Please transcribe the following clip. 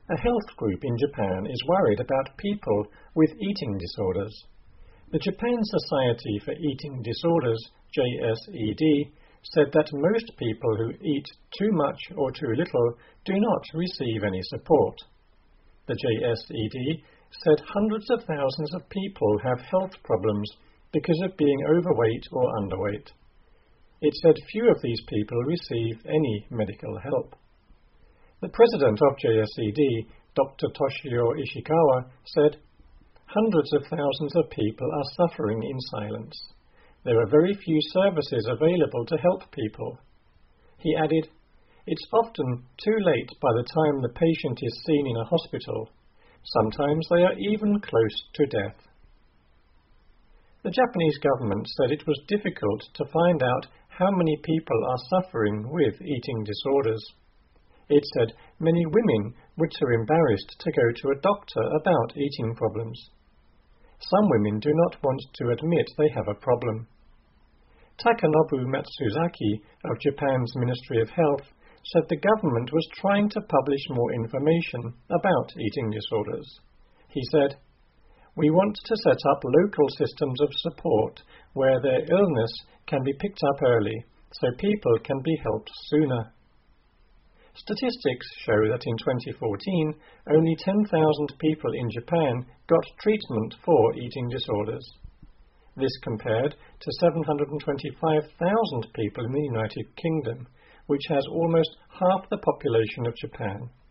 A health group in Japan is worried about people with eating disorders. The Japan Society for Eating Disorders, JSED, said that most people who eat too much or too little do not receive any support. The JSED said hundreds of thousands of people have health problems because of being overweight or underweight. It said few of these people receive any medical help. The president of JSED, Dr. Toshio Ishikawa, said, "Hundreds of thousands of people are suffering in silence. There are very few services available to help people." He added, "It's often too late by the time the patient is seen in a hospital. Sometimes they are even close to death." The Japanese government said it was difficult to find out how many people are suffering with eating disorders. It said many women were too embarrassed to go to a doctor about eating problems. Some women do not want to admit they have a problem. Takanobu Matsuzaki of Japan's Ministry of Health said the government was trying to publish more information about eating disorders. He said, "We want to set up local systems of support where their illness can be picked up early so people can be helped sooner." Statistics show that in 2014, only 10,000 people in Japan got treatment for eating disorders. This compared to 725,000 people in the United Kingdom, which has almost half the population of Japan.